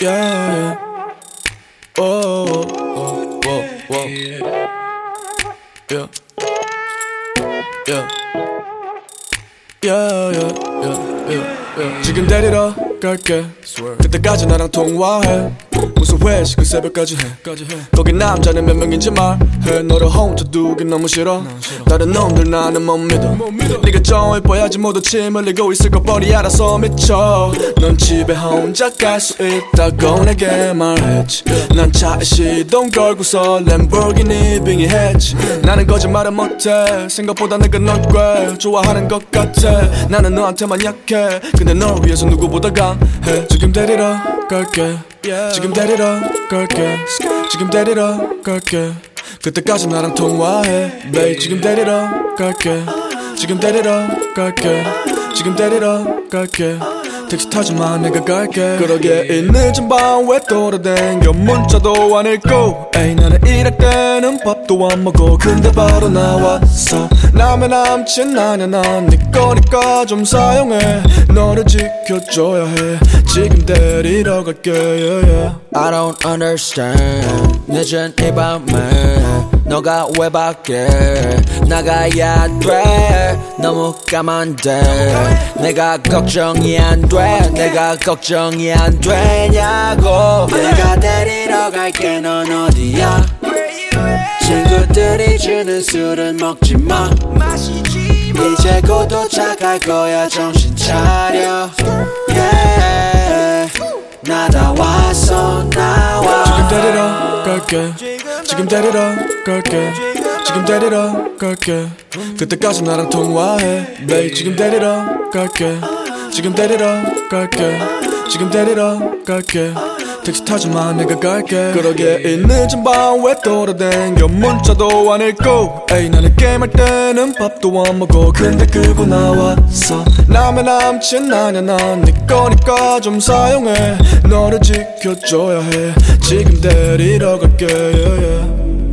yeah. Oh, oh, oh, oh. Yeah. Yeah. Yeah, yeah, yeah, yeah. 지금 데리러 갈게. 그때까지 나랑 통화해. 무슨 회식을 새벽까지 해. 거기 남자는 몇 명인지 말해. 너를 혼자 두긴 너무 싫어. 다른 놈들 나는 못 믿어. 네가 좀 예뻐야지 모두 침 흘리고 있을 거 뻔히 알아서 미쳐. 넌 집에 혼자 갈 수 있다고 내게 말했지. 난 차에 시동 걸고서 램보르기니 빙의했지. 나는 거짓말은 못해. 생각보다 내가 널 꽤 좋아하는 것 같아. 나는 너한테만 약해. 근데 널 위해서 누구보다 강해. 지금 데리러 갈게. 지금 데리러 갈게. 지금 데리러 갈게. 그때까지 나랑 통화해. babe. 지금 데리러 갈게. 지금 데리러 갈게. 지금 데리러 갈게. 택시 타지마 내가 갈게. 그러게 이 늦은 밤 왜 돌아댕겨. 문자도 안 읽고. 에이 나는 일할 때는 밥도 안 먹어. 근데 바로 나왔어. 남의 남친 아냐 난 네 거니까 좀 사용해. 너를 지켜줘야 해. 지금 데리러 갈게 yeah, yeah. I don't understand 늦은 이 밤에 너가 왜 밖에 나가야 돼. 너무 까만데 내가 걱정이 안 돼. 내가 걱정이 안 되냐고. 내가 데리러 갈게. 넌 어디야? 친구들이 주는 술은 먹지 마. 이제 곧 도착할 거야. 정신 차려 yeah. 나다왔어 나와. 지금 데리러 갈게. 지금 데리러 갈게. 지금 데리러 갈게. 그때까지 나랑 통화해. babe. 지금 데리러 갈게. 지금 데리러 갈게. 지금 데리러 갈게. 택시 타지마 내가 갈게. 그러게 이 늦은 밤 왜 돌아댕겨. 문자도 안 읽고. 에이 나는 게임할 때는 밥도 안 먹어. 근데 끌고 나왔어. 남의 남친 아냐 난 네 거니까 좀 사용해. 너를 지켜줘야 해. 지금 데리러 갈게 yeah, yeah.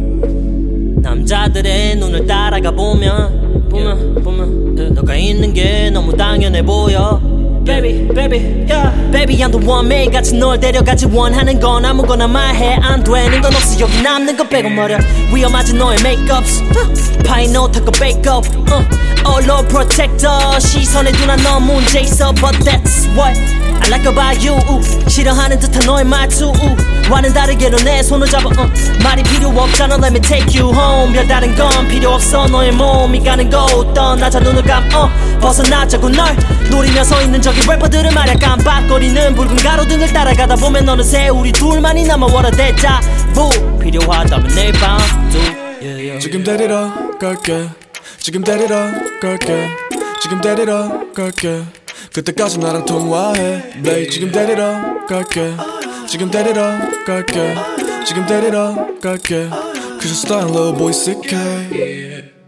남자들의 눈을 따라가 보면 너가 있는 게 너무 당연해 보여. Baby, baby, yeah. Baby, I'm the one 매일같이 널 데려가지. 원하는 건 아무거나 말해. 안 되는 건 없어. 여기 남는 거 빼고 말야. 위험하지 너의 메이크업스. 파이노타고 베이크업. All over protector. 시선에 두나 넌 문제 있어. But that's what I like about you. 싫어하는 듯한 너의 말투. 와는 다르게로 내 손을 잡아. 말이 필요 없잖아. Let me take you home. 별다른 건 필요 없어. 너의 몸이 가는 곳 떠나자. 눈을 감어 벗어나자고 널 노리며 서 있는 저기 래퍼들은 말야. 깜빡거리는 붉은 가로등을 따라가다 보면 어느새 우리 둘만이 남아. What a deja-vu. 필요하다면 내일 밤도 yeah, yeah. 지금 데리러 갈게. 지금 데리러 갈게. 지금 데리러 갈게. 그때까지 나랑 통화해. babe. 지금 데리러 갈게. 지금 데리러 갈게. 지금 데리러 갈게. Cause your style little boy sick.